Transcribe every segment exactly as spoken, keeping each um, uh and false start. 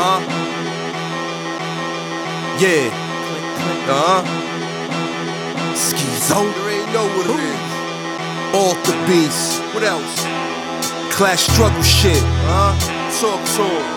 Uh-huh. Yeah. Uh-huh. Schizo. You already know what it is. Alter Beast. What else? Class struggle shit. Huh? Talk to him.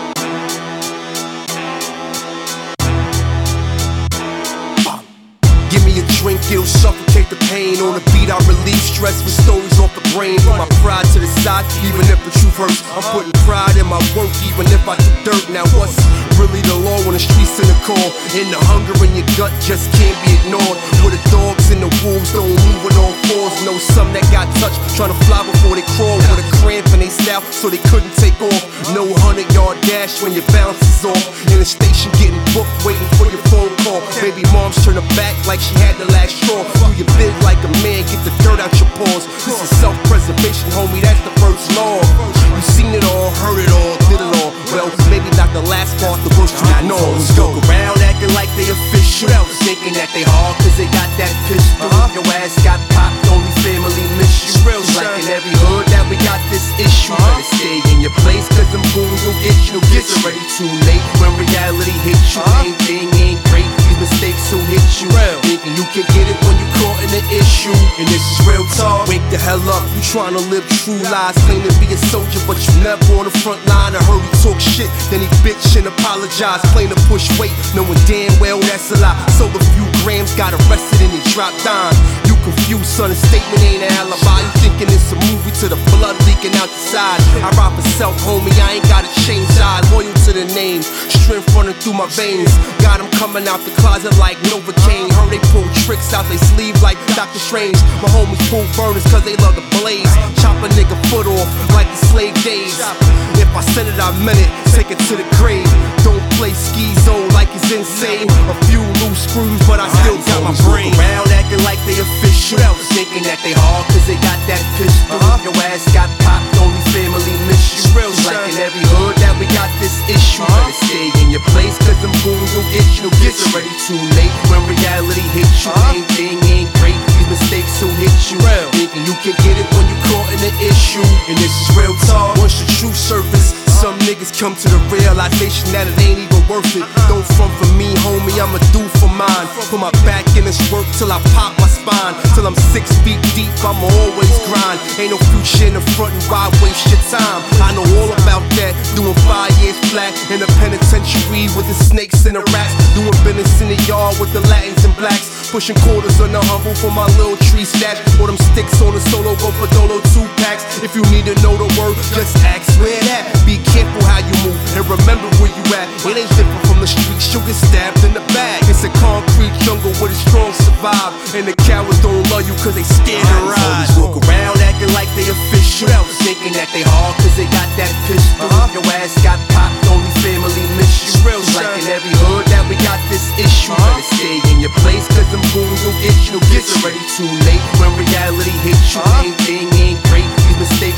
Give me a drink, it'll suffocate the pain. On the beat, I relieve stress with stories off the brain. Put my pride to the side, even if the truth hurts. I'm putting pride in my work, even if I do dirt. Now what's really the law when the streets in the call? And the hunger in your gut just can't be ignored. Where the dogs and the wolves don't move with all fours. Know some that got touched, trying to fly before they crawl. With a cramp in they scalp, so they couldn't take off. No hundred yard dash when your balance is off. In the station getting booked, waiting for your phone call. Baby moms turn her back like she had the last straw. Do your bid like a man, get the dirt out your paws. This is self-preservation, homie, that's the first law. You seen it all, heard it all, did it all. Well, maybe not the last part, the bush to ignore. Go around acting like they official, thinking that they hard cause they got that pistol. Your ass got popped, only family miss you. Like in every hood that we got this issue. Better stay in your place cause them goons will get you. It's already too late when reality hits you. Anything ain't great, these mistakes will hit you. Thinking you can get it when you caught in the issue. And this is real talk. Wake the hell up, you trying to live true lies. Claim to be a soldier but you never on the front line. I heard he talk shit, then he bitch and apologize. Claim to push weight, knowing damn well that's a lie. Sold a few grams, got arrested and he dropped down. You confused, son, a statement ain't an alibi. You thinking it's a movie to the blood leaking out the side. I ride for self, homie, I ain't gotta change sides. Loyal to the name, strength running through my veins. Got him coming out the closet like Novocaine. Heard they pull tricks out they sleeve like Doctor Strange. My homies pull burners cause they love the blaze. Chop a nigga foot off like the slave days. If I said it, I meant it, take it to the grave. Don't play schizo like it's insane. A few loose screws, but I still got my brain. Around acting like they official, thinking that they hard cause they got that pistol. Your ass got popped, only family miss you. Like in every hood that we got this issue. Better stay in your place cause them goons will get you. It's already too late when reality hits you. Anything ain't great, these mistakes will hit you. And this is real talk. Once the truth surface, some niggas come to the realization that it ain't even worth it. Don't front for me, homie, I ain't got a change eyes. Loyal to the name, strength running through my veins. Got him coming out the closet like Novocaine. Heard they pull tricks out they sleeve like Doctor Strange. My homies pull burners cause they love the blaze. Chop a nigga foot off like the slave days. If I said it, I meant it, take it to the grave. Don't play schizo like it's insane. A few loose screws, but I still got my brain. What else? Around acting like they official, thinking that they hard cause they got that pistol. Your ass got popped, only family miss you. Like in every hood that we got this issue. Better stay in your place cause them goons will get you. It's already too late when reality hits you. Anything ain't great, these mistakes will hit you. Thinking you can get it when you caught in the issue. And this is real talk. Once the truth surface, some niggas come to the realization that it ain't even worth it. Don't front for me, homie, I'ma do for mine. Put my back in this work till I pop my spine. Till I'm six feet deep, I'ma always grind. Ain't no future in the front and why waste your time? I know all about that, doing five years flat in the penitentiary with the snakes and the rats. Doing business in the yard with the Latins and blacks. Pushing quarters on the humble for my little tree stash. Or them sticks on the solo, go for dolo two packs. If you need to know the word, just ask where that. Be careful how you move and remember where you at. It ain't different from the streets, you'll get stabbed in the back. It's a concrete jungle where the strong survive. And the cowards don't love you cause they scared to ride. Walk around acting like they official, thinking that they hard cause they got that pistol. Your ass got popped, only family miss you. Like in every hood that we got this issue. Better stay in your place cause them goons will get you. It's already too late when reality hits you. Anything ain't great, these mistakes